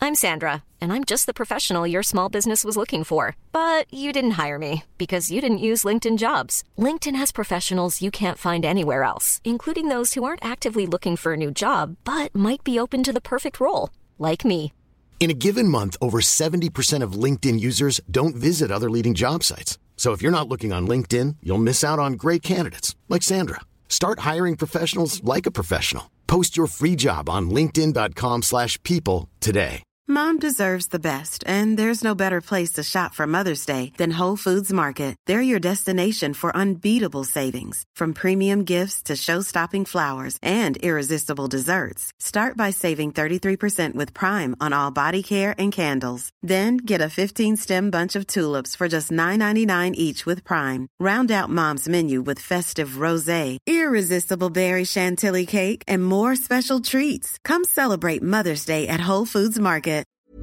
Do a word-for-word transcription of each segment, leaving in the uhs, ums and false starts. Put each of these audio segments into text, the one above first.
I'm Sandra, and I'm just the professional your small business was looking for. But you didn't hire me because you didn't use LinkedIn Jobs. LinkedIn has professionals you can't find anywhere else, including those who aren't actively looking for a new job, but might be open to the perfect role, like me. In a given month, over seventy percent of LinkedIn users don't visit other leading job sites. So if you're not looking on LinkedIn, you'll miss out on great candidates like Sandra. Start hiring professionals like a professional. Post your free job on linkedin.com slash people today. Mom deserves the best, and there's no better place to shop for Mother's Day than Whole Foods Market. They're your destination for unbeatable savings, from premium gifts to show-stopping flowers and irresistible desserts. Start by saving thirty-three percent with Prime on all body care and candles. Then get a fifteen-stem bunch of tulips for just nine ninety-nine each with Prime. Round out Mom's menu with festive rosé, irresistible berry chantilly cake, and more special treats. Come celebrate Mother's Day at Whole Foods Market.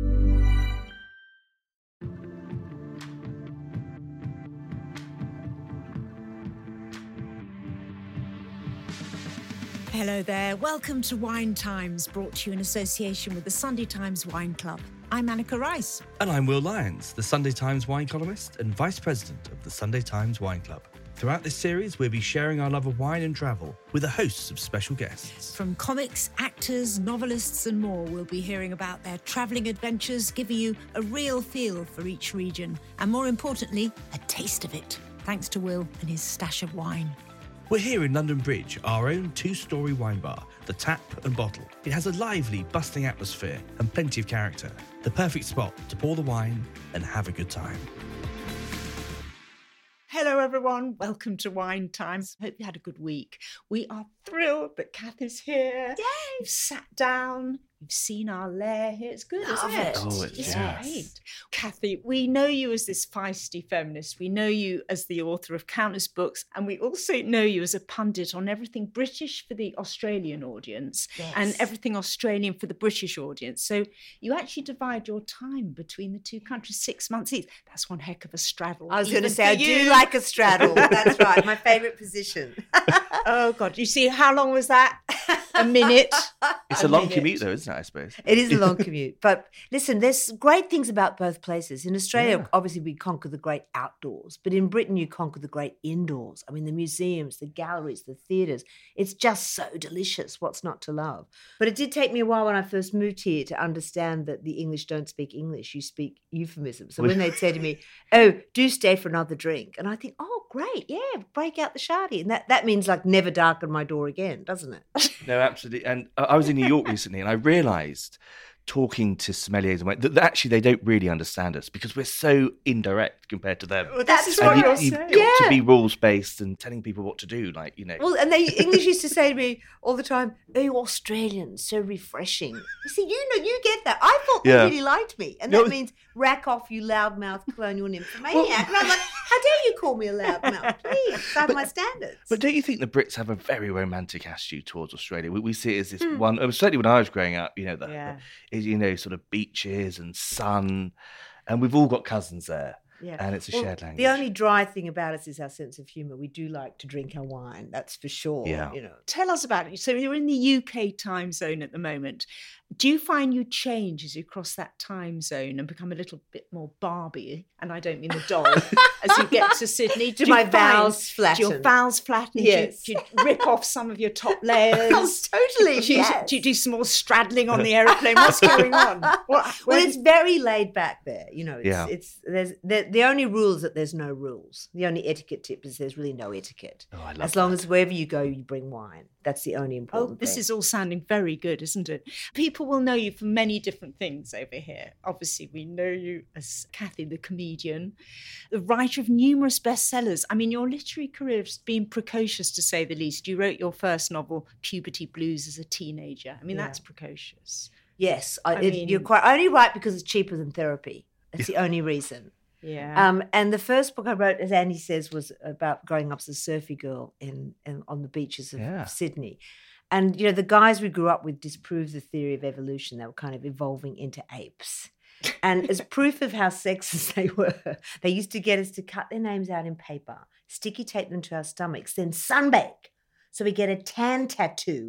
Hello there. Welcome to Wine Times, brought to you in association with the Sunday Times Wine Club. I'm Annika Rice. And I'm Will Lyons, the Sunday Times wine columnist and vice president of the Sunday Times Wine Club. Throughout this series, we'll be sharing our love of wine and travel with a host of special guests. From comics, actors, novelists and more, we'll be hearing about their travelling adventures, giving you a real feel for each region. And more importantly, a taste of it, thanks to Will and his stash of wine. We're here in London Bridge, our own two-storey wine bar, The Tap and Bottle. It has a lively, bustling atmosphere and plenty of character. The perfect spot to pour the wine and have a good time. Hello, everyone. Welcome to Wine Times. Hope you had a good week. We are thrilled that Kath is here. Yay! You've sat down. You've seen our lair here. It's good, isn't Love it? it. Oh, it's, it's yes. great. Kathy, we know you as this feisty feminist. We know you as the author of countless books. And we also know you as a pundit on everything British for the Australian audience Yes. and everything Australian for the British audience. So you actually divide your time between the two countries, six months each. That's one heck of a straddle. I was going to even say, I for you. do like a straddle. That's right, my favourite position. Oh, God. You see, how long was that? A minute. It's a, long commute, though, isn't it, I suppose? It is a long commute. But listen, there's great things about both places. In Australia, Yeah. obviously, we conquer the great outdoors. But in Britain, you conquer the great indoors. I mean, the museums, the galleries, the theatres. It's just so delicious. What's not to love? But it did take me a while when I first moved here to understand that the English don't speak English. You speak euphemisms. So when they'd say to me, oh, do stay for another drink. And I think, oh, great. Yeah, break out the shardy. And that, that means like never darken my door again, doesn't it? No, absolutely. And I I was in New York recently and I realised, talking to sommeliers and wine, that that actually they don't really understand us because we're so indirect compared to them. Well, that's And what you, you're you've saying. got to Yeah. be rules-based and telling people what to do, like, you know. Well, and they English used to say to me all the time, "Oh, Australians, so refreshing." You see, you know, you get that. I thought Yeah. they really liked me, and No. that means rack off, you loudmouth colonial nymphomaniac. And I'm like, how dare you call me a loudmouth? Please, have my standards. But don't you think the Brits have a very romantic attitude towards Australia? We, we see it as this Hmm. one, uh, certainly when I was growing up, you know, the, Yeah. the- you know, sort of beaches and sun, and we've all got cousins there, Yeah. and it's a Well, shared language. The only dry thing about us is our sense of humour. We do like to drink our wine, that's for sure. Yeah. You know. Tell us about it. So you're in the U K time zone at the moment. Do you find you change as you cross that time zone and become a little bit more Barbie? And I don't mean the doll. As you get to Sydney, Do you my find- vowels flatten? Do your vowels flatten? Yes. Do, you, do you rip off some of your top layers? Oh, totally, Do you, yes. do you do some more straddling on the aeroplane? What's going on? What, Well, where- it's very laid back there. You know, it's, Yeah. it's there's the, the only rule is that there's no rules. The only etiquette tip is there's really no etiquette. Oh, I love As long that. as wherever you go, you bring wine. That's the only Oh, important this thing. is all sounding very good, isn't it? People will know you for many different things over here. Obviously, we know you as Kathy, the comedian, the writer of numerous bestsellers. I mean, your literary career has been precocious, to say the least. You wrote your first novel, Puberty Blues, as a teenager. I mean, Yeah. that's precocious. Yes, I, I it, mean- you're quite. I only write because it's cheaper than therapy. That's the only reason. Yeah. Um, and the first book I wrote, as Andy says, was about growing up as a surfy girl in, in on the beaches of Yeah. Sydney. And, you know, the guys we grew up with disproved the theory of evolution. They were kind of evolving into apes. And as proof of how sexist they were, they used to get us to cut their names out in paper, sticky tape them to our stomachs, then sunbake. So we get a tan tattoo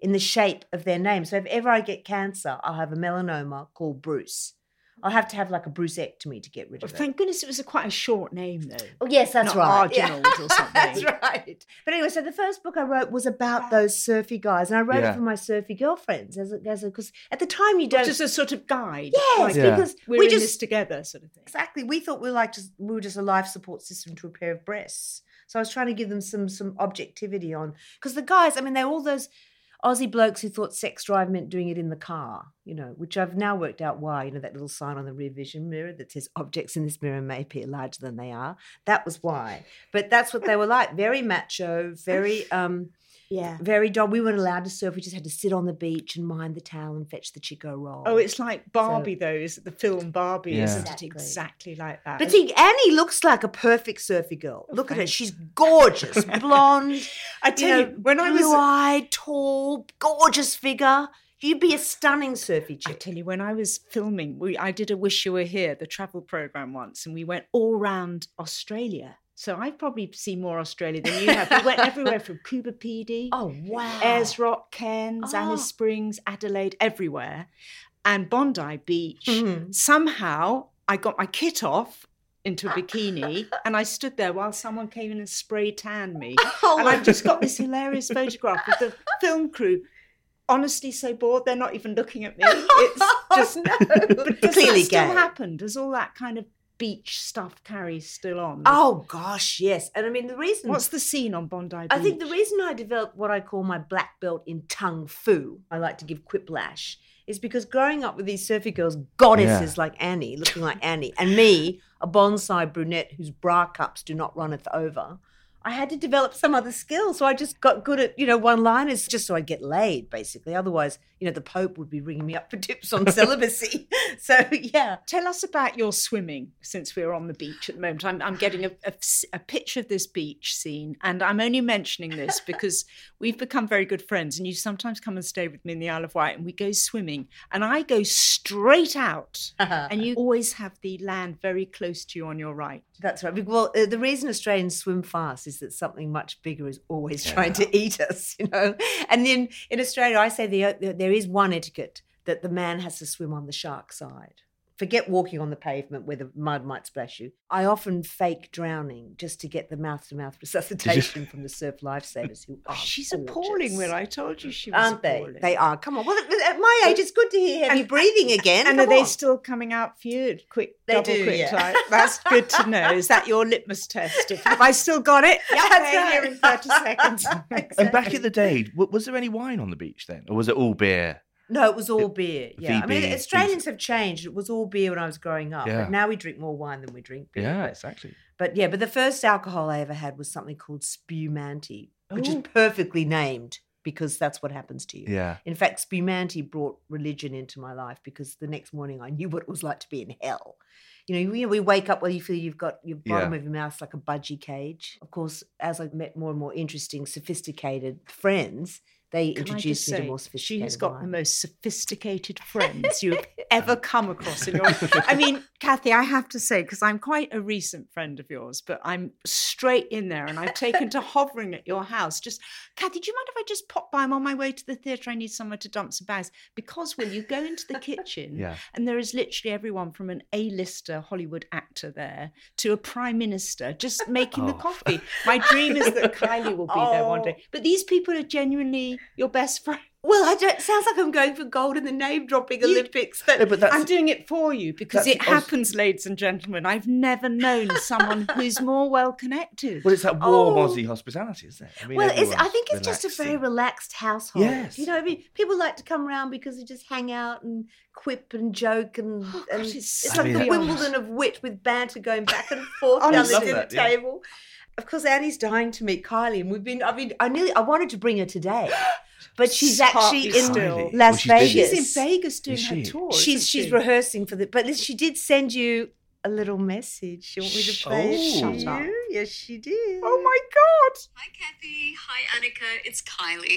in the shape of their name. So if ever I get cancer, I'll have a melanoma called Bruce. I'll have to have like a brucectomy to get rid of Well, it. thank goodness it was a quite a short name, though. Oh, yes, that's Not right. Arginald or something. That's right. But anyway, so the first book I wrote was about those surfy guys, and I wrote Yeah. it for my surfy girlfriends, as a, as because at the time you don't Just a sort of guide. yes, like, Yeah. because we're we in just this together, sort of thing. exactly we thought we were like just we were just a life support system to a pair of breasts. So I was trying to give them some some objectivity on because the guys, I mean, they're all those Aussie blokes who thought sex drive meant doing it in the car, you know, which I've now worked out why, you know, that little sign on the rear vision mirror that says objects in this mirror may appear larger than they are. That was why. But that's what they were like. Very macho, very um Yeah. very dog. We weren't allowed to surf. We just had to sit on the beach and mind the towel and fetch the Chico roll. Oh, it's like Barbie, though, is it? The film Barbie, Yeah. isn't Exactly. it? Exactly like that. But see, Annie looks like a perfect surfy girl. Look at her. thanks. She's gorgeous, blonde. I tell you, when I was blue-eyed, tall, gorgeous figure. You'd be a stunning surfy I chick. tell you, when I was filming, we I did a Wish You Were Here, the travel program once, and we went all round Australia. So I've probably seen more Australia than you have. We went everywhere from Coober Pedy, Oh wow! Ayers Rock, Cairns, Oh. Alice Springs, Adelaide, everywhere, and Bondi Beach. Mhm. Somehow I got my kit off into a bikini and I stood there while someone came in and spray tanned me. Oh, And I've just got this hilarious photograph of the film crew. Honestly, so bored they're not even looking at me. It's just no. but does Clearly that still gay. happen? Does all that kind of beach stuff carry still on? Oh gosh, yes. And I mean the reason What's the scene on Bondi Beach? I think the reason I developed what I call my black belt in tung fu, I like to give quiplash, is because growing up with these surfy girls, goddesses Yeah. like Annie, looking like Annie, and me, a bonsai brunette whose bra cups do not runneth over, I had to develop some other skills. So I just got good at, you know, one-liners just so I'd get laid, basically. Otherwise, you know, the Pope would be ringing me up for tips on celibacy. So, yeah. Tell us about your swimming, since we're on the beach at the moment. I'm, I'm getting a, a, a picture of this beach scene, and I'm only mentioning this because we've become very good friends, and you sometimes come and stay with me in the Isle of Wight, and we go swimming, and I go straight out, and you always have the land very close to you on your right. That's right. Well, uh, the reason Australians swim fast is that something much bigger is always trying to eat us, you know. And then in Australia, I say the, the, there is one etiquette that the man has to swim on the shark side. Forget walking on the pavement where the mud might splash you. I often fake drowning just to get the mouth-to-mouth resuscitation from the surf lifesavers who are She's gorgeous. appalling when I told you she was Aren't they? appalling. They are. Come on. Well, at my age, it's good to hear heavy breathing again. And Come are they on. still coming out for you? Quick, They double do, quick yeah. type. That's good to know. Is that your litmus test? Of, have I still got it? Yep, That's they're right. here in thirty seconds. And back in the day, w- was there any wine on the beach then? Or was it all beer? No, it was all beer. Yeah, I mean, V B, Australians have changed. It was all beer when I was growing up, Yeah. but now we drink more wine than we drink beer. Yeah, But- exactly. But yeah, but the first alcohol I ever had was something called spumante, which is Oh. perfectly named because that's what happens to you. Yeah. In fact, spumante brought religion into my life because the next morning I knew what it was like to be in hell. You know, we, we wake up where you feel you've got your bottom Yeah. of your mouth like a budgie cage. Of course, as I've met more and more interesting, sophisticated friends, they Can I just introduced me to say, more she sophisticated has got wine. the most sophisticated friends you have ever come across in your life. I mean, Kathy, I have to say, because I'm quite a recent friend of yours, but I'm straight in there and I've taken to hovering at your house. Just, Kathy, do you mind if I just pop by? I'm on my way to the theatre. I need somewhere to dump some bags. Because will you go into the kitchen Yeah. and there is literally everyone from an A-lister Hollywood actor there to a prime minister just making the Oh. coffee. My dream is that Kylie will be there one day. But these people are genuinely your best friend. Well, I don't, it sounds like I'm going for gold in the name-dropping You- Olympics. But No, but that's I'm doing it for you because that's- it I was- happens, ladies and gentlemen. I've never known someone who's more well connected. well, it's that warm Oh. Aussie hospitality, isn't it? I mean, well, it's, I everyone's think it's just a very relaxing. relaxed household. Yes. You know, I mean, people like to come around because they just hang out and quip and joke and, Oh, and gosh, it's, it's like so the beyond. Wimbledon of wit with banter going back and forth down the Honestly. dinner Love that, yeah. table. Of course, Annie's dying to meet Kylie, and we've been. I mean, I nearly. I wanted to bring her today, but she's actually Partly in still. Kylie. Las Well, she's busy. Vegas. She's in Vegas doing Is her she? tour. She's isn't she's she? rehearsing for the. But listen, she did send you a little message. You want me to play it Oh. to Shut up. you? Yes, she did. Oh my God. Hi, Kathy. Hi, Annika. It's Kylie.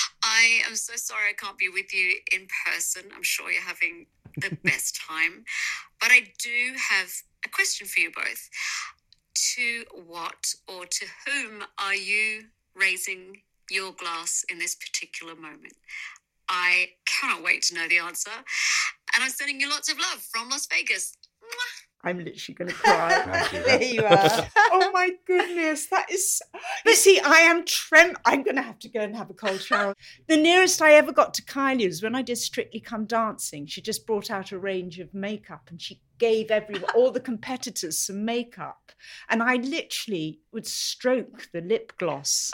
I am so sorry I can't be with you in person. I'm sure you're having the best time. But I do have a question for you both. To what or to whom are you raising your glass in this particular moment? I cannot wait to know the answer. And I'm sending you lots of love from Las Vegas. Mwah. I'm literally going to cry. There you are. Oh my goodness, that is. You see, I am trem. I'm going to have to go and have a cold shower. The nearest I ever got to Kylie was when I did Strictly Come Dancing. She just brought out a range of makeup, and she gave everyone, all the competitors, some makeup, and I literally would stroke the lip gloss.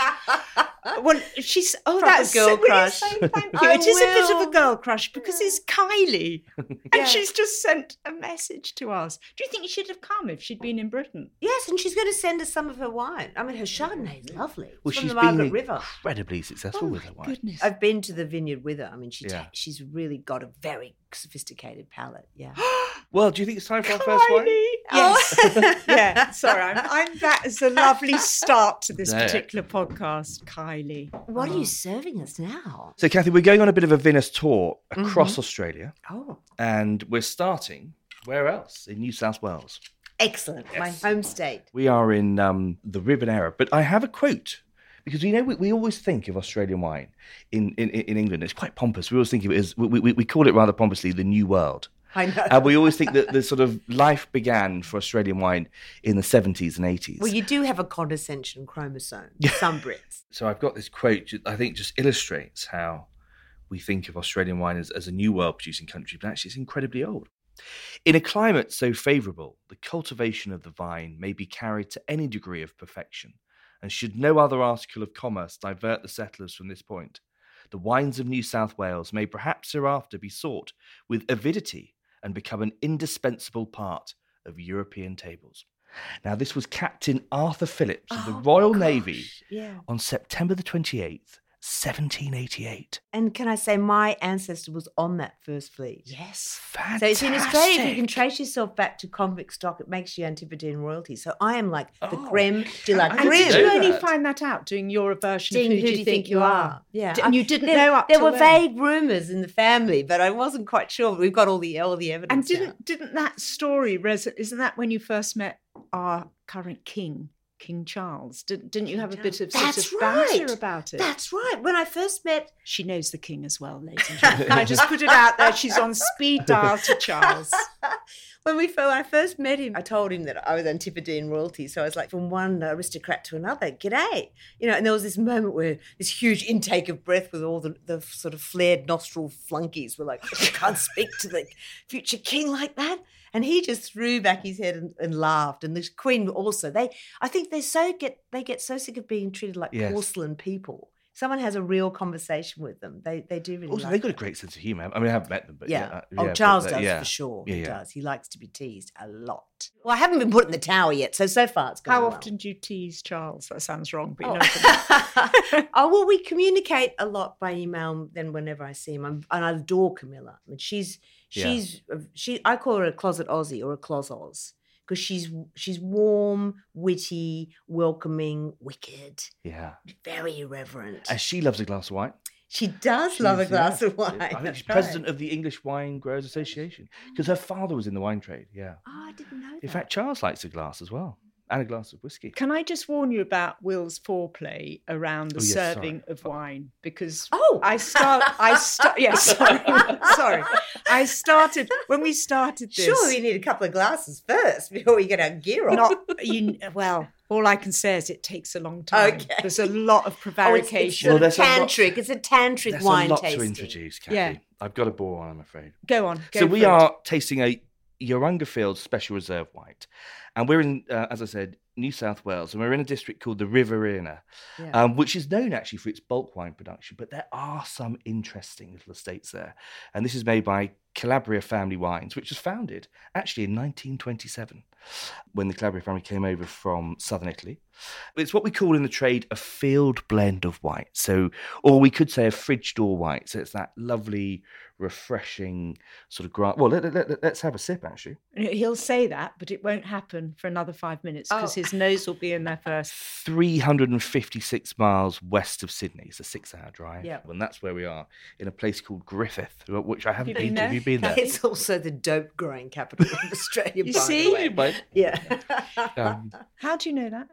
Well, she's oh, Proper that's girl so, will you crush. say thank you. I It is a bit of will. a girl crush because it's Kylie, and Yeah. she's just sent a message to us. Do you think you should have come if she'd been in Britain? Yes, and she's going to send us some of her wine. I mean, her Chardonnay is lovely. It's Well, from she's the Margaret been River. incredibly successful with her wine. Goodness. I've been to the vineyard with her. I mean, she Yeah. ta- she's really got a very sophisticated palate. Yeah. Well, do you think it's time for our first wine? Kylie. Yes. yeah. Sorry, I'm, I'm. That is a lovely start to this Yeah. particular podcast, Kylie. What are Oh. you serving us now? So, Kathy, we're going on a bit of a Venice tour across Mm-hmm. Australia, Oh, and we're starting where else? In New South Wales. excellent. My home state. We are in um, the Ribbonera, but I have a quote. Because you know we, we always think of Australian wine in, in, in England. It's quite pompous. We always think of it as we, we, we call it rather pompously the New World. I know. And we always think that the sort of life began for Australian wine in the seventies and eighties. Well, you do have a condescension chromosome. Some Brits. So I've got this quote that I think just illustrates how we think of Australian wine as, as a new world producing country, but actually it's incredibly old. In a climate so favourable, the cultivation of the vine may be carried to any degree of perfection, and should no other article of commerce divert the settlers from this point, the wines of New South Wales may perhaps hereafter be sought with avidity and become an indispensable part of European tables. Now, this was Captain Arthur Phillips of the Oh, Royal gosh, Navy Yeah. on September the twenty-eighth, seventeen eighty-eight. And can I say my ancestor was on that first fleet? Yes. Fantastic. So it's in Australia, if you can trace yourself back to convict stock, it makes you Antipodean royalty. So I am like the Oh. creme de la I And didn't creme. did you know only that. find that out doing your version Seeing of Who, Do You Think You Are? Yeah. D- And you didn't there, know up There till were then? vague rumours in the family, but I wasn't quite sure. We've got all the all the evidence. And now. didn't didn't that story res- isn't that when you first met our current king, King Charles? Did, didn't you have a bit of sort That's of banter right. about it? That's right. When I first met, She knows the king as well, ladies and gentlemen. I just put it out there. She's on speed dial to Charles. when we when I first met him, I told him that I was Antipodean royalty. So I was like, from one aristocrat to another, g'day. You know, and there was this moment where this huge intake of breath with all the, the sort of flared nostril flunkies were like, you can't speak to the future king like that. And he just threw back his head and, and laughed. And the Queen also. They, I think they so get they get so sick of being treated like Yes. porcelain people. Someone has a real conversation with them. They they do really Also, like they've got a that. great sense of humour. I mean, I haven't met them, but Yeah. yeah. uh, oh, yeah, Charles but, uh, does yeah. for sure. Yeah, he yeah. does. He likes to be teased a lot. Well, I haven't been put in the tower yet, so so far it's going How well. often do you tease Charles? That sounds wrong, but you Oh. know what I mean. oh, well, we communicate a lot by email. Then whenever I see him, I'm, and I adore Camilla. I mean, she's Yeah. she's she. I call her a closet Aussie or a clos Oz because she's she's warm, witty, welcoming, wicked, Yeah. very irreverent. And she loves a glass of wine. she does love a She's- glass yeah, of wine. I think That's she's right. president of the English Wine Growers Association because her father was in the wine trade. Yeah. Oh, I didn't know that. In fact, Charles likes a glass as well, and a glass of whiskey. Can I just warn you about Will's foreplay around the Oh, yes, serving sorry. of wine? Because Oh. I start, I start, yes, sorry, sorry. I started, when we started this. Sure, we need a couple of glasses first before we get our gear on. Not, you, well, all I can say is it takes a long time. Okay. There's a lot of Oh, it's, it's prevarication. sort Well, of there's a lot- tantric. It's a tantric There's wine a lot tasting. to introduce, Kathy. Yeah. I've got a bore on, I'm afraid. Go on. Go so we for it. are tasting a Yarrunga Special Reserve White, and we're in, uh, as I said, New South Wales, and we're in a district called the Riverina, Yeah. um, which is known actually for its bulk wine production, but there are some interesting little estates there. And this is made by Calabria Family Wines, which was founded actually in nineteen twenty-seven when the Calabria family came over from southern Italy. It's what we call in the trade a field blend of white. So, or we could say a fridge door white. So it's that lovely, refreshing sort of grass. Well, let, let, let, let's have a sip, actually. He'll say that, but it won't happen for another five minutes because Oh. his nose will be in there first. three hundred fifty-six miles west of Sydney. It's a six-hour drive. Yeah. And that's where we are, in a place called Griffith, which I haven't you been been to. there? Have you been there? It's also the dope growing capital of Australia. You by see? the way. But, Yeah. um, How do you know that?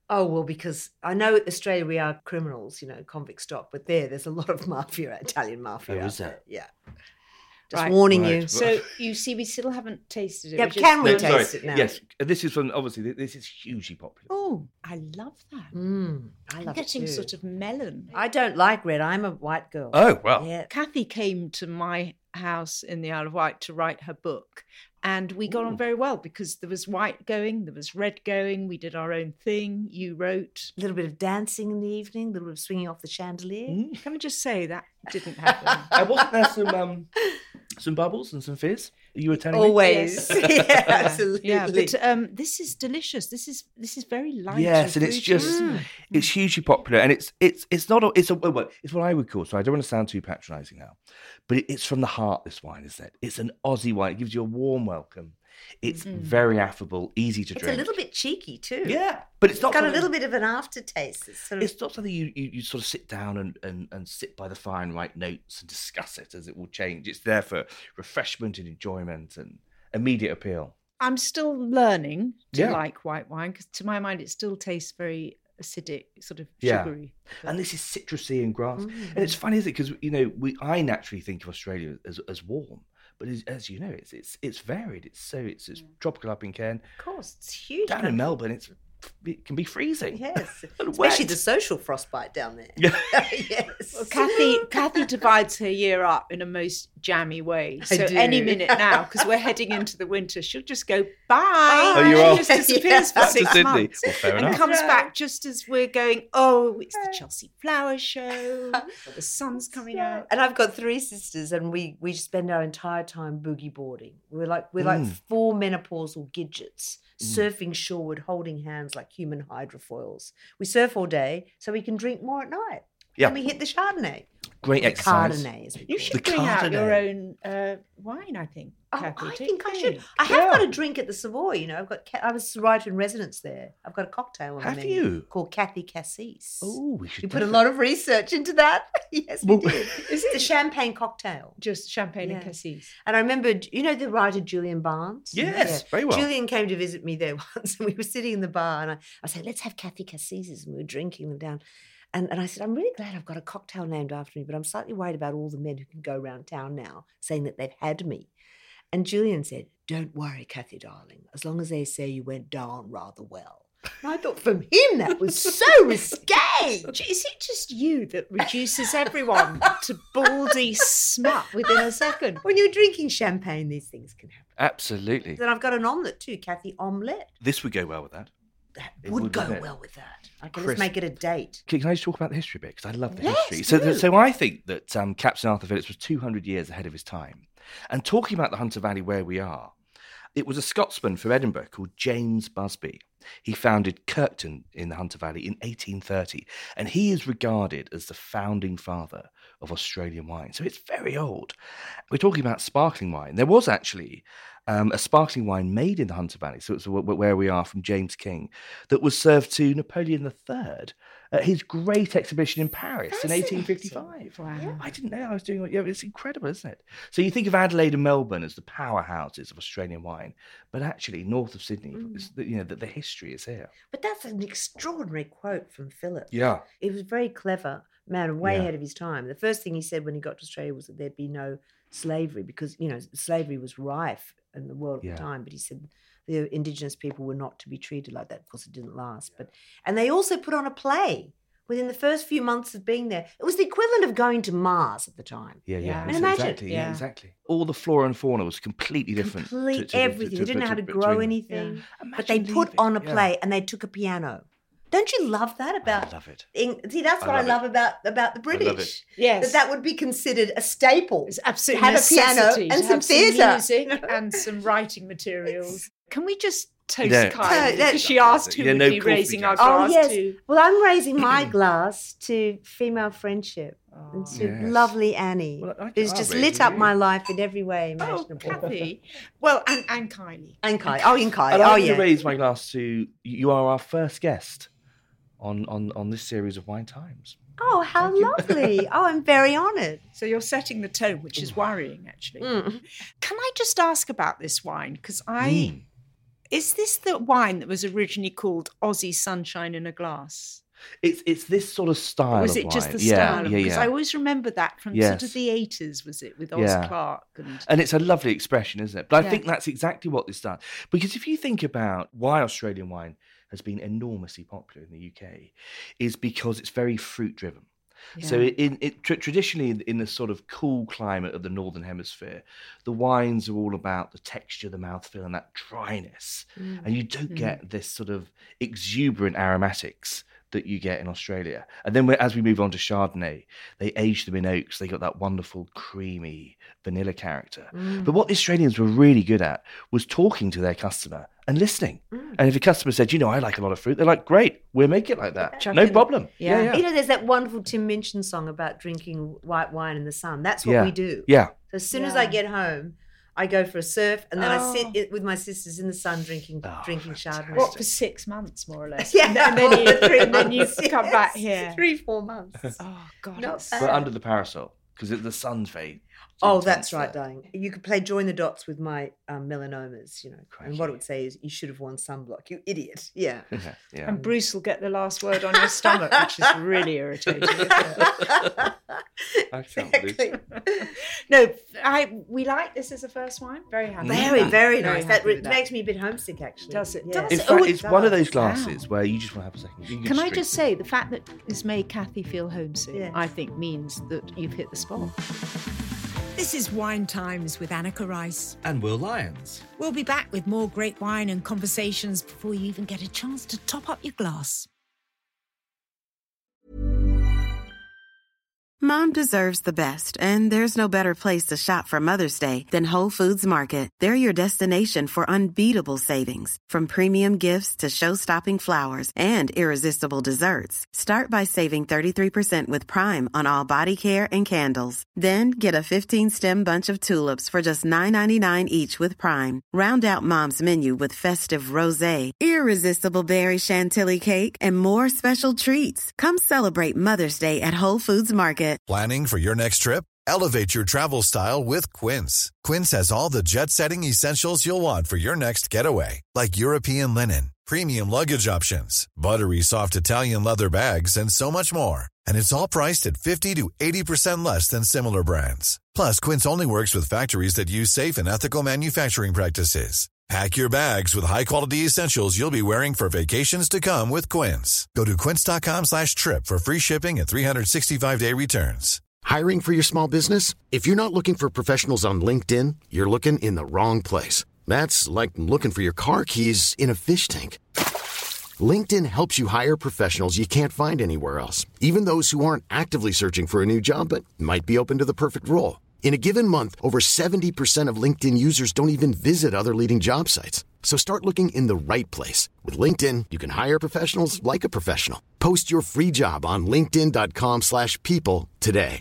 Oh, well, because I know in Australia we are criminals, you know, convict stock, but there, there's a lot of mafia, Italian mafia. Oh, out is there? there. Yeah. Just Right. warning Right. you. So you see, we still haven't tasted it. Yeah, We're just- can we No, taste sorry. it now? Yes, this is from obviously this is hugely popular. Oh, I love that. Mm, I I'm love getting it too. sort of melon. I don't like red. I'm a white girl. Oh well, Yeah. Kathy came to my house in the Isle of Wight to write her book. And we got on very well because there was white going, there was red going. We did our own thing. You wrote. A little bit of dancing in the evening, a little bit of swinging off the chandelier. Mm. Can I just say that didn't happen? And wasn't there some um, some bubbles and some fizz? You were telling Always. Yes. yeah, absolutely. Yeah, but um, this is delicious. This is this is very me. light. Yes, and it's fruity, just isn't it? it's hugely popular, and it's it's it's not a, it's a well, it's what I would call. So I don't want to sound too patronising now, but it, it's from the heart. This wine, isn't it? It's an Aussie wine. It gives you a warm welcome. It's very affable, easy to It's drink. a little bit cheeky too. yeah, but it's It's not got a something- little bit of an aftertaste. It's sort of, It's not something you, you, you sort of sit down and, and, and sit by the fire and write notes and discuss it as it will change. It's there for refreshment and enjoyment and immediate appeal. I'm still learning to Yeah. like white wine because, to my mind, it still tastes very acidic, sort of Yeah. sugary. And this is citrusy and grass. Mm. And it's funny, isn't it? Because, you know, we I naturally think of Australia as, as warm. But as, as you know, it's it's it's varied. It's so it's, it's tropical up in Cairn. of course, it's huge. Down in Melbourne, it's it can be freezing. Yes, And especially wet. the social frostbite down there. Yeah. yes. Well, Kathy, Kathy divides her year up in a most jammy way. I So do. any minute now, because we're heading into the winter, she'll just go bye. Oh, you're She off. just disappears Yeah. for Back to six Sydney. months Well, fair and enough. comes Right. back just as we're going. Oh, it's the Chelsea Flower Show. The sun's coming out. And I've got three sisters, and we we spend our entire time boogie boarding. We're like we're like Mm. four menopausal gidgets surfing shoreward, holding hands like human hydrofoils. We surf all day, so we can drink more at night. Yeah. And we hit the Chardonnay. Great The exercise. Chardonnay, as we You call should it. The bring out your Chardonnay. own uh, wine, I think. Oh, Kathy, I don't think I you should. I have Yeah. got a drink at the Savoy. You know, I've got. ca- I was writer in residence there. I've got a cocktail on Have the menu you? called Kathy Cassis. Oh, we should We put a definitely- lot of research into that. yes, we Well, did. It's a champagne cocktail. Just champagne and Yeah. cassis. And I remember, you know, the writer Julian Barnes? Yes, very well. Julian came to visit me there once, and we were sitting in the bar, and I, I said, let's have Kathy Cassises, and we were drinking them down. And, and I said, I'm really glad I've got a cocktail named after me, but I'm slightly worried about all the men who can go around town now saying that they've had me. And Julian said, don't worry, Kathy, darling, as long as they say you went down rather well. And I thought from him that was so risque. Is it just you that reduces everyone to baldy smut within a second? When you're drinking champagne, these things can happen. Absolutely. Then I've got an omelette too, Kathy omelette. This would go well with that. That It would, would, go wouldn't it? well with that. Okay, Crisp. let's make it a date. Can can I just talk about the history a bit? Because I love the Yes, history. So, do. so I think that um, Captain Arthur Phillips was two hundred years ahead of his time. And talking about the Hunter Valley where we are, it was a Scotsman from Edinburgh called James Busby. He founded Kirkton in the Hunter Valley in eighteen thirty, and he is regarded as the founding father of Australian wine. So it's very old. We're talking about sparkling wine. There was actually um, a sparkling wine made in the Hunter Valley, so it's wh- wh- where we are from James King, that was served to Napoleon the Third at his great exhibition in Paris in eighteen fifty-five. Wow. I didn't know I was doing. Yeah, it's incredible, isn't it? So you think of Adelaide and Melbourne as the powerhouses of Australian wine, but actually north of Sydney, is the, you know, that the history is here. But that's an extraordinary quote from Philip. Yeah, He was very clever, man, and way Yeah. ahead of his time. The first thing he said when he got to Australia was that there'd be no slavery because, you know, slavery was rife in the world at Yeah. the time. But he said the Indigenous people were not to be treated like that. Of course, it didn't last. But and they also put on a play within the first few months of being there. It was the equivalent of going to Mars at the time. yeah, yeah. Yeah. That's And imagine- exactly, yeah. yeah. exactly. All the flora and fauna was completely different. to- Complete to- to- everything. to- they didn't know how to to- grow between- anything. Imagine But they put leaving, on a yeah. play and they took a piano. Don't you love that about? I love it. Eng- See, that's I what I love love, it. about about the I love British. it. Yes. That that would be considered a staple. It's absolutely have a piano necessity and to some have some theatre. music and some writing materials. Can we just toast No. Kylie? No, Because she asked who Yeah, would no, be of course we raising our can. Oh glass yes. to. Well, I'm raising my glass to female friendship and to Yes. lovely Annie, Well, I- who's I'll just raise lit it, up you. my life in every way Oh, imaginable. Kathy. Well, and, and Kylie. And Kai. Oh, and Kai. And Oh, I'm going yeah. to raise my glass to you. Are our first guest on on on this series of Wine Times. Oh, how lovely. Oh, I'm very honoured. So you're setting the tone, which is worrying, actually. Mm. Can I just ask about this wine? Because I, Mm. Is this the wine that was originally called Aussie Sunshine in a Glass? It's it's this sort of style Or was of it just wine. the yeah, style? Yeah, Because yeah. I always remember that from Yes. sort of the eighties, was it, with Oz Yeah. Clarke? And, And it's a lovely expression, isn't it? But I Yeah. think that's exactly what this does. Because if you think about why Australian wine has been enormously popular in the U K, is because it's very fruit driven. So Yeah. in it tra- traditionally in, in the sort of cool climate of the Northern Hemisphere, the wines are all about the texture, the mouthfeel, and that dryness. Mm. And you don't Mm. get this sort of exuberant aromatics that you get in Australia. And then we- as we move on to Chardonnay, they age them in oaks. They got that wonderful creamy vanilla character. Mm. But what the Australians were really good at was talking to their customer and listening. Mm. And if a customer said, you know, I like a lot of fruit, they're like, great, we'll make it like that. Chuck No in- problem. yeah. Yeah, You yeah. know, there's that wonderful Tim Minchin song about drinking white wine in the sun. That's what Yeah. we do. Yeah. So as soon as Yeah. I get home, I go for a surf, and then I Oh. sit it with my sisters in the sun drinking Oh, drinking fantastic. Chardonnay. What, for six months, more or less? Yeah, and then, then you, three and then you months, come yes. back here. Three, four months. Oh, God. Not it's- bad. But under the parasol, because the sun's fade. Oh, that's right, darling. You could play join the dots with my um, melanomas, you know. And what Crikey. it would say is, you should have worn sunblock, you idiot. Yeah. Yeah, yeah. And Bruce will get the last word on your stomach, which is really irritating, isn't it? I can't believe Exactly. No, I we like this as a first wine. Very happy. Very, Mm. very Very nice. happy That with re- that. makes me a bit homesick, actually. Does it? Yeah. Does In it? fact, Oh, it it's one of does. those glasses Wow. where you just want to have a second. You Can I drink. just say, the fact that it's made Kathy feel homesick, Yeah. I think means that you've hit the spot. This is Wine Times with Annika Rice. And Will Lyons. We'll be back with more great wine and conversations before you even get a chance to top up your glass. Mom deserves the best, and there's no better place to shop for Mother's Day than Whole Foods Market. They're your destination for unbeatable savings, from premium gifts to show-stopping flowers and irresistible desserts. Start by saving thirty-three percent with Prime on all body care and candles. Then get a fifteen-stem bunch of tulips for just nine ninety-nine each with Prime. Round out Mom's menu with festive rosé, irresistible berry chantilly cake, and more special treats. Come celebrate Mother's Day at Whole Foods Market. Planning for your next trip? Elevate your travel style with Quince. Quince has all the jet-setting essentials you'll want for your next getaway, like European linen, premium luggage options, buttery soft Italian leather bags, and so much more. And it's all priced at fifty to eighty percent less than similar brands. Plus, Quince only works with factories that use safe and ethical manufacturing practices. Pack your bags with high-quality essentials you'll be wearing for vacations to come with Quince. Go to quince.com slash trip for free shipping and three sixty-five day returns. Hiring for your small business? If you're not looking for professionals on LinkedIn, you're looking in the wrong place. That's like looking for your car keys in a fish tank. LinkedIn helps you hire professionals you can't find anywhere else, even those who aren't actively searching for a new job but might be open to the perfect role. In a given month, over seventy percent of LinkedIn users don't even visit other leading job sites. So start looking in the right place. With LinkedIn, you can hire professionals like a professional. Post your free job on linkedin.com slash people today.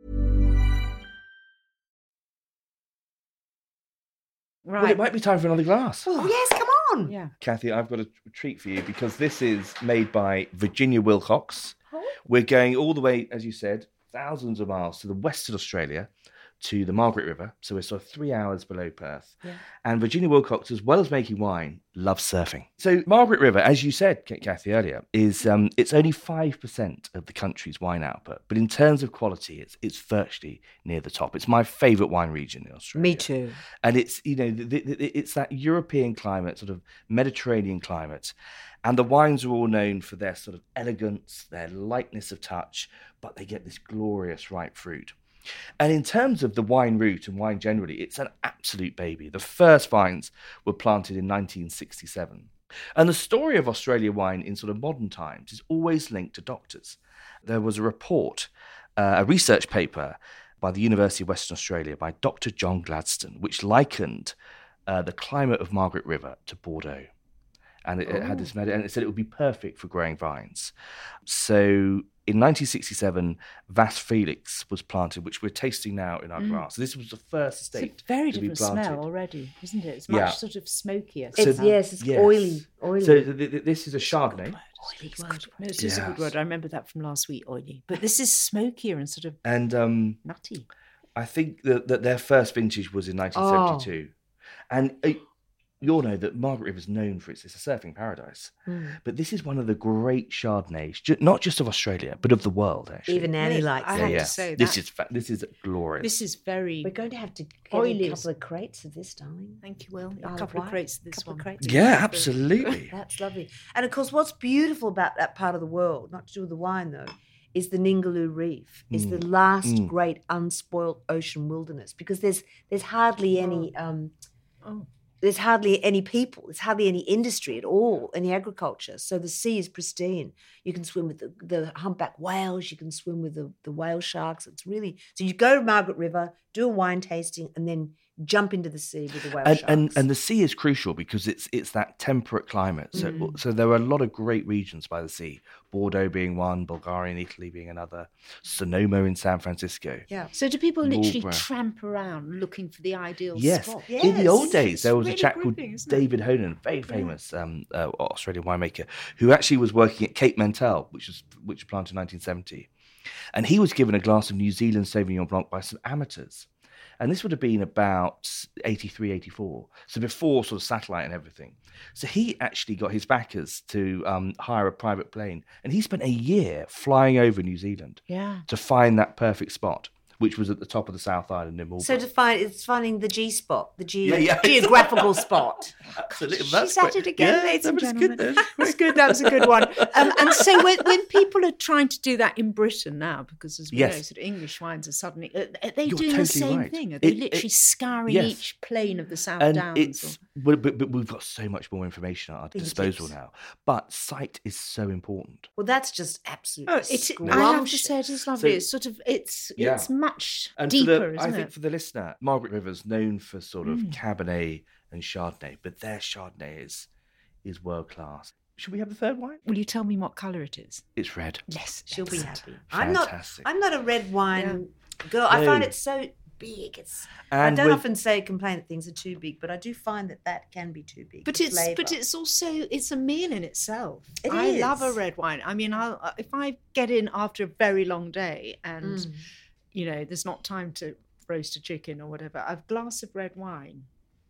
Well, it might be time for another glass. Oh, yes, come on. Yeah. Kathy, I've got a treat for you because this is made by Virginia Wilcox. Oh. We're going all the way, as you said, thousands of miles to the western Australia, to the Margaret River. So we're sort of three hours below Perth. Yeah. And Virginia Wilcox, as well as making wine, loves surfing. So Margaret River, as you said, Kathy, earlier, is um, it's only five percent of the country's wine output. But in terms of quality, it's it's virtually near the top. It's my favourite wine region in Australia. Me too. And it's, you know, the, the, it's that European climate, sort of Mediterranean climate. And the wines are all known for their sort of elegance, their lightness of touch, but they get this glorious ripe fruit. And in terms of the wine route and wine generally, it's an absolute baby. The first vines were planted in nineteen sixty-seven. And the story of Australia wine in sort of modern times is always linked to doctors. There was a report, uh, a research paper by the University of Western Australia by Doctor John Gladstone, which likened uh, the climate of Margaret River to Bordeaux. And it, it had this, med- and it said it would be perfect for growing vines. So in nineteen sixty-seven, Vas Felix was planted, which we're tasting now in our glass. So this was the first estate It's a very to be different planted. smell already, isn't it? It's much Yeah. sort of smokier. It's, somehow. yes, it's Yes. oily. Oily. So th- th- this is a Chardonnay. Oily word. No, it is a good Yes. word. I remember that from last week, oily. But this is smokier and sort of And um, nutty. I think that, that their first vintage was in nineteen seventy-two. And uh, you all know that Margaret River's known for its, it's a surfing paradise. Mm. But this is one of the great Chardonnays, ju- not just of Australia, but of the world, actually. Even Annie Really? likes I it. have yeah. to say this that- is fa- this is glorious. This is very. We're going to have to get Oily a as- couple of crates of this, darling. Thank you, Will. A Isle of couple of Wight, crates of this couple of one. crates. yeah, absolutely. That's lovely. And of course, what's beautiful about that part of the world, not to do with the wine though, is the Ningaloo Reef. Is the last Mm. great unspoiled ocean wilderness, because there's there's hardly any um, Oh. there's hardly any people, there's hardly any industry at all, any agriculture. So the sea is pristine. You can swim with the, the humpback whales, you can swim with the, the whale sharks. It's really, so you go to Margaret River, do a wine tasting, and then jump into the sea with the whale And, sharks. and and the sea is crucial because it's it's that temperate climate. So Mm. so there are a lot of great regions by the sea. Bordeaux being one, Bulgaria and Italy being another, Sonoma in San Francisco. yeah. So do people literally Marlborough. tramp around looking for the ideal Yes. spot? In the old Yes. days, there was It's a chap really called gripping, isn't it? David Honan, very famous um, uh, Australian winemaker, who actually was working at Cape Mentelle, which was which was planted in nineteen seventy, and he was given a glass of New Zealand Sauvignon Blanc by some amateurs. And this would have been about eighty-three, eighty-four, so before sort of satellite and everything. So he actually got his backers to um, hire a private plane, and he spent a year flying over New Zealand Yeah. to find that perfect spot, which was at the top of the South Island in Marlborough. So to find, it's finding the G spot, the G Yeah, yeah. geographical spot. Absolutely. She's at it again, Yeah, ladies that and was gentlemen. good then. That's good. That was a good one. Um, and so when, when people are trying to do that in Britain now, because as we Yes. know, sort of English wines are suddenly, are are they You're doing the totally same right. thing? Are they It- literally it- scouring yes. each plain of the South And Downs? it's, but, but, but we've got so much more information at our Fingertips. disposal now. But sight is so important. Well, that's just absolutely Oh, it, I have to scrumptious. say it is lovely. So- it's sort of it's Yeah. it's much And deeper, for the, I isn't think it? for the listener, Margaret River's known for sort of Mm. Cabernet and Chardonnay, but their Chardonnay is is world class. Should we have the third wine? Will you tell me what colour it is? It's red. Yes, She'll be excellent. happy. I'm not. Fantastic. I'm not a red wine girl. I find No. it so big. It's. And I don't with- often say complain that things are too big, but I do find that that can be too big. But the it's but flavour. it's also it's a meal in itself. It I love a is. red wine. I mean, I'll, uh, if I get in after a very long day and Mm. you know there's not time to roast a chicken or whatever, a glass of red wine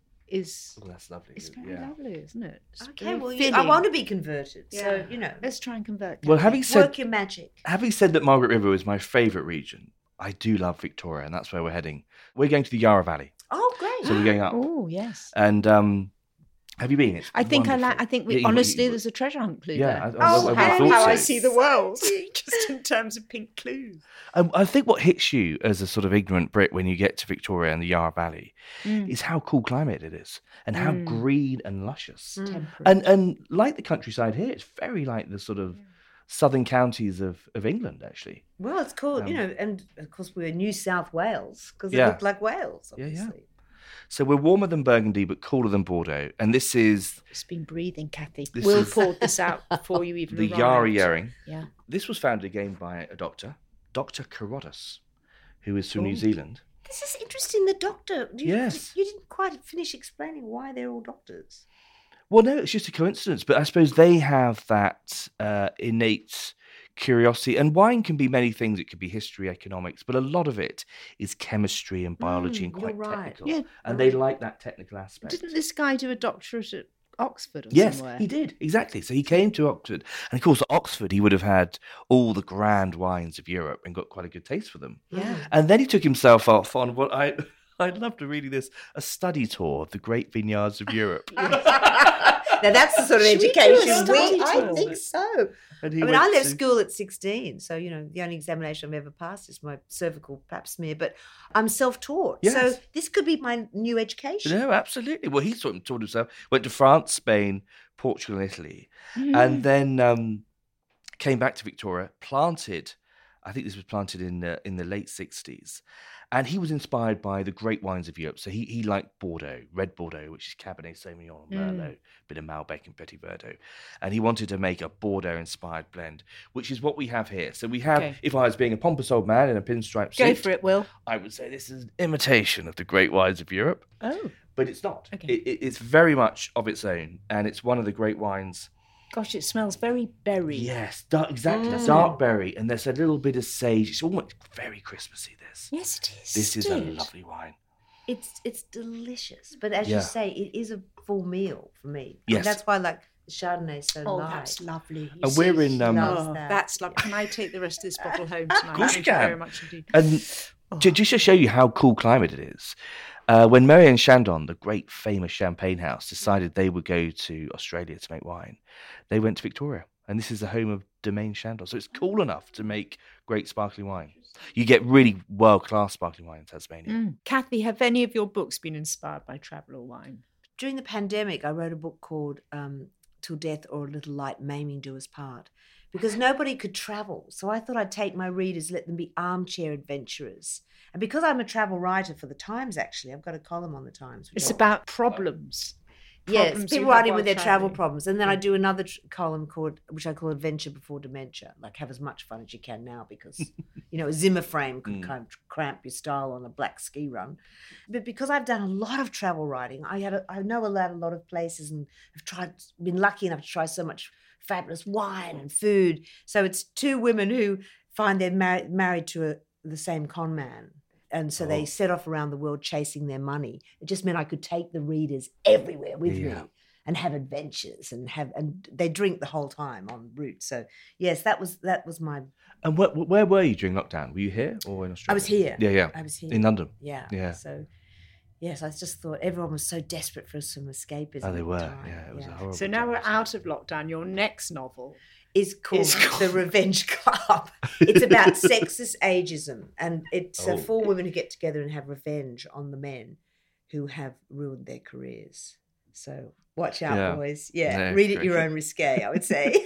is Oh, that's lovely. it's very yeah. lovely, isn't it? It's Okay, very well, you, I filling. want to be converted. Yeah. So you know, Let's try and convert. Well, Kathy. having said work your magic. having said that Margaret River is my favourite region, I do love Victoria, and that's where we're heading. We're going to the Yarra Valley, Oh, great. so we're going up. Oh yes. And um, have you been? It's I think I like. wonderful. I think Yeah, we you- honestly, you- there's a treasure hunt clue Yeah, there. I- I- Oh, I would how- have thought how so. I see the world. just in terms of pink clues. Um, I think what hits you as a sort of ignorant Brit when you get to Victoria and the Yarra Valley Mm. is how cool climate it is and how Mm. green and luscious. Temperate. And and like the countryside here, it's very like the sort of southern counties of, of England, actually. Well, it's called, you Um, know, and of course we're New South Wales because Yeah. it looked like Wales, Yeah, yeah. obviously. So we're warmer than Burgundy, but cooler than Bordeaux. And this is It's been breathing, Kathy. This We'll is- poured this out before you even the arrived. Yarra Yering. Yeah. This was founded again by a doctor, Doctor Carrodus, who is from New Oh. Zealand. This is interesting. The doctor. You, Yes. You didn't quite finish explaining why they're all doctors. Well, no, it's just a coincidence, but I suppose they have that uh, innate curiosity. And wine can be many things. It could be history, economics, but a lot of it is chemistry and biology and Mm, quite you're right. technical. Yeah. And they like that technical aspect. Didn't this guy do a doctorate at Oxford or Yes, somewhere? he did. Exactly. So he came to Oxford. And of course, at Oxford, he would have had all the grand wines of Europe and got quite a good taste for them. Yeah. And then he took himself off on what I... I'd love to read this, a study tour of the great vineyards of Europe. Now that's the sort of Should we do a education study we. I tour? think so. And I he mean, went I left to- school at sixteen, so you know the only examination I've ever passed is my cervical pap smear. But I'm self-taught, Yes. so this could be my new education. No, absolutely. Well, he sort of taught himself, went to France, Spain, Portugal, and Italy, Mm. and then um, came back to Victoria, planted, I think this was planted in the, in the late sixties, and he was inspired by the great wines of Europe. So he, he liked Bordeaux, red Bordeaux, which is Cabernet Sauvignon, Mm. Merlot, bit of Malbec and Petit Verdot. And he wanted to make a Bordeaux-inspired blend, which is what we have here. So we have, Okay. if I was being a pompous old man in a pinstripe Go suit, for it, Will. I would say this is an imitation of the great wines of Europe. Oh, But it's not. Okay. It, it, it's very much of its own, and it's one of the great wines. gosh, it smells very berry. Yes, dark, exactly, Mm. dark berry, and there's a little bit of sage. It's almost very Christmassy. This. Yes, it is. This is isn't a it? lovely wine. It's it's delicious, but as Yeah. you say, it is a full meal for me. Yes. And that's why I like the Chardonnay so Oh, light. that's lovely. You And see, we're in, she um, loves Oh, that. that. That's lovely. Can I take the rest of this bottle home tonight? Of course you Thank you can. very much indeed. And to, just to show you how cool climate it is, uh, when Marianne Chandon, the great famous champagne house, decided they would go to Australia to make wine, they went to Victoria. And this is the home of Domaine Chandon. So it's cool enough to make great sparkling wine. You get really world-class sparkling wine in Tasmania. Mm. Kathy, have any of your books been inspired by travel or wine? During the pandemic, I wrote a book called um, Till Death or a Little Light Maiming Do Us Part, because nobody could travel. So I thought I'd take my readers, let them be armchair adventurers. And because I'm a travel writer for The Times, actually, I've got a column on The Times. which It's I- about problems. Yes, Problems you people have writing while with their travel travelling. problems. And then I do another tr- column called, which I call Adventure Before Dementia, like have as much fun as you can now because, you know, a Zimmer frame could Mm. kind of cramp your style on a black ski run. But because I've done a lot of travel writing, I had a, I know a lot, a lot of places and have tried, been lucky enough to try so much fabulous wine and food. So it's two women who find they're mar- married to a, the same con man. And so Oh. they set off around the world chasing their money. It just meant I could take the readers everywhere with Yeah. me and have adventures and have and they drink the whole time en route. So yes, that was that was my. And where, where were you during lockdown? Were you here or in Australia? I was here. Yeah, yeah. I was here In London. Yeah. Yeah. So yes, I just thought everyone was so desperate for some escapism. Oh, they at the were. time. Yeah, it was a horrible So now time. we're out of lockdown. Your next novel. Is called It's called- The Revenge Club. It's about sexist ageism, and it's Oh. uh, four women who get together and have revenge on the men who have ruined their careers. So watch out, Yeah. boys. Yeah, Yeah, read at very your good. own risque, I would say.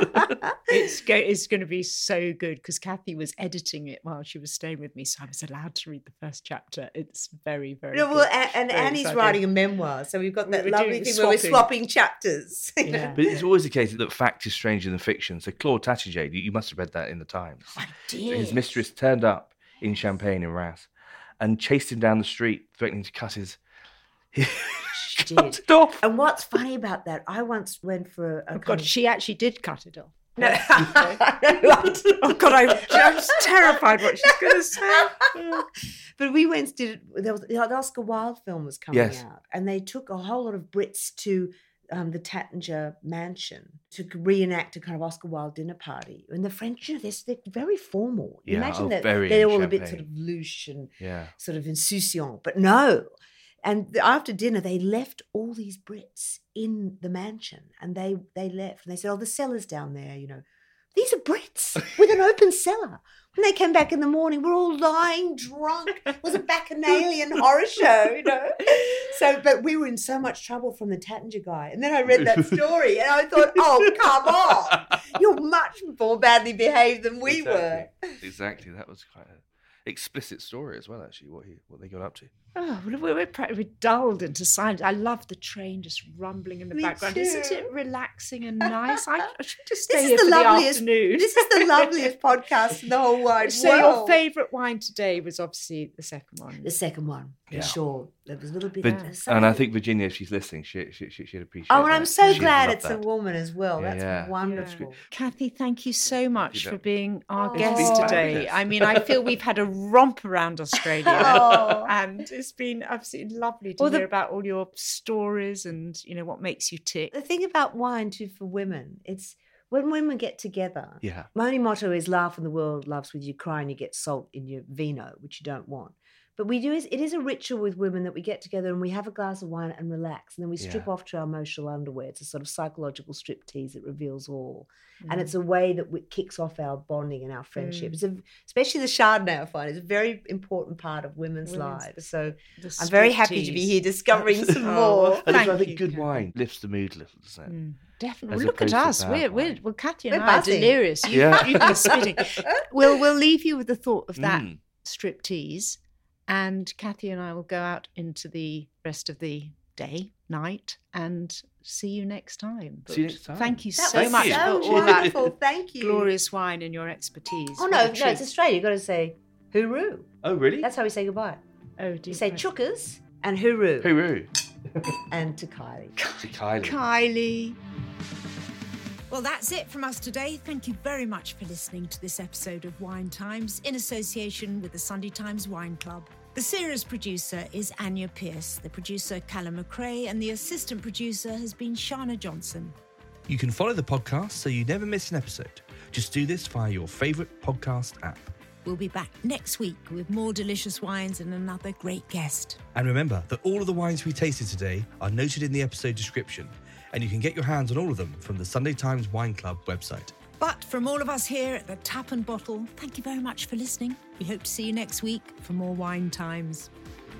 It's go- it's going to be so good because Kathy was editing it while she was staying with me, so I was allowed to read the first chapter. It's very, very No, good. well, a- and Very Annie's exciting. writing a memoir, so we've got We that were lovely doing thing where we're swapping. swapping chapters. Yeah. But it's always the case that fact is stranger than fiction. So Claude Tattinger, you, you must have read that in the Times. I So did. his mistress turned up in Champagne in Rath and chased him down the street, threatening to cut his. She cut did. it off. And what's funny about that, I once went for a. a Oh, kind God, of- she actually did cut it off. No. Oh, God, I, I'm just terrified what she's going to say. But we went did there was the Oscar Wilde film was coming Yes. out, and they took a whole lot of Brits to um, the Tattinger mansion to reenact a kind of Oscar Wilde dinner party. And the French, you know, they're, they're very formal. Yeah, Imagine oh, that very they're in all a bit sort Champagne. of louche and Yeah. sort of insouciant, but no. And th- after dinner, they left all these Brits in the mansion, and they they left, and they said, "Oh, the cellar's down there, you know." These are Brits with an open cellar. When they came back in the morning, we're all lying drunk. It was a bacchanalian horror show, you know. So, but we were in so much trouble from the Tattinger guy. And then I read that story, and I thought, "Oh, come on! You're much more badly behaved than we were." Exactly. Exactly. That was quite an explicit story as well, actually, what he what they got up to. Oh, we're, we're, pra- we're dulled into silence. I love the train just rumbling in the Me background. too. Isn't it relaxing and nice? I, I should just This stay is here the for the loveliest. afternoon. This is the loveliest podcast in the whole wide So world. your favourite wine today was obviously the second one. The second one, for Yeah. sure. There was a little bit. But, of and I something- think Virginia, if she's listening, she, she, she, she'd appreciate Oh, and that. I'm so She'd glad love it's a that. woman as well. Yeah, That's yeah. wonderful. Kathy, thank you so much you, for Deb. being our Oh. guest It's been today. fabulous. I mean, I feel we've had a romp around Australia, Oh. and it's been absolutely lovely to Well, the- hear about all your stories and you know what makes you tick. The thing about wine too for women, it's when women get together. Yeah. My only motto is laugh and the world laughs with you, cry and you get salt in your vino, which you don't want. But we do is it is a ritual with women that we get together and we have a glass of wine and relax, and then we strip Yeah. off to our emotional underwear. It's a sort of psychological striptease that reveals all, Mm. and it's a way that we, kicks off our bonding and our friendship. Mm. It's a, especially the Chardonnay, I find, is a very important part of women's, Women's- lives. So The I'm very happy to be striptease. here discovering some Oh, more. And that's why I Thank think you, good Kathy. wine lifts the mood a little, doesn't it? Mm, definitely. As Well, look at opposed to us. bad We're, we're, wine. well, Kathy and We're I are buzzing. delirious. You, Yeah. You've been spitting. We'll, we'll leave you with the thought of that Mm. striptease, and Kathy and I will go out into the rest of the day, night, and see you next time. See you But next time. Thank you That so was much you. for so all that wonderful. Thank you. glorious wine and your expertise. Oh What no, a no, it's treat. Australia. You've got to say hooroo. Oh, really? That's how we say goodbye. Oh, dear. You say Christ. chookers and hooroo. Hooroo. And to Kylie. To Kylie. Kylie. Well, that's it from us today. Thank you very much for listening to this episode of Wine Times in association with the Sunday Times Wine Club. The series producer is Anya Pierce, the producer Callum McRae, and the assistant producer has been Shana Johnson. You can follow the podcast so you never miss an episode. Just do this via your favourite podcast app. We'll be back next week with more delicious wines and another great guest. And remember that all of the wines we tasted today are noted in the episode description, and you can get your hands on all of them from the Sunday Times Wine Club website. But from all of us here at the Tap and Bottle, thank you very much for listening. We hope to see you next week for more Wine Times.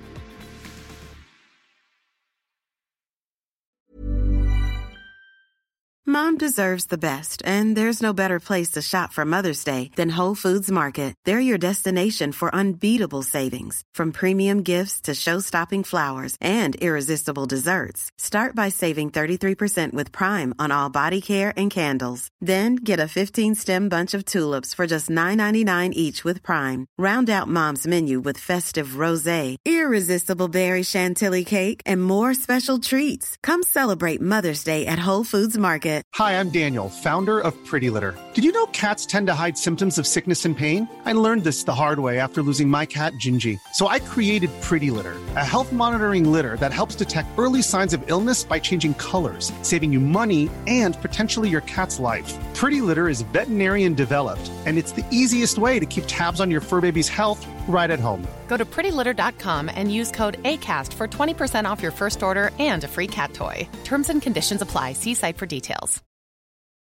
Mom deserves the best, and there's no better place to shop for Mother's Day than Whole Foods Market. They're your destination for unbeatable savings, from premium gifts to show-stopping flowers and irresistible desserts. Start by saving thirty-three percent with Prime on all body care and candles. Then get a fifteen-stem bunch of tulips for just nine ninety-nine each with Prime. Round out Mom's menu with festive rosé, irresistible berry chantilly cake, and more special treats. Come celebrate Mother's Day at Whole Foods Market. Hi, I'm Daniel, founder of Pretty Litter. Did you know cats tend to hide symptoms of sickness and pain? I learned this the hard way after losing my cat, Gingy. So I created Pretty Litter, a health monitoring litter that helps detect early signs of illness by changing colors, saving you money and potentially your cat's life. Pretty Litter is veterinarian developed, and it's the easiest way to keep tabs on your fur baby's health right at home. Go to pretty litter dot com and use code ACAST for twenty percent off your first order and a free cat toy. Terms and conditions apply. See site for details.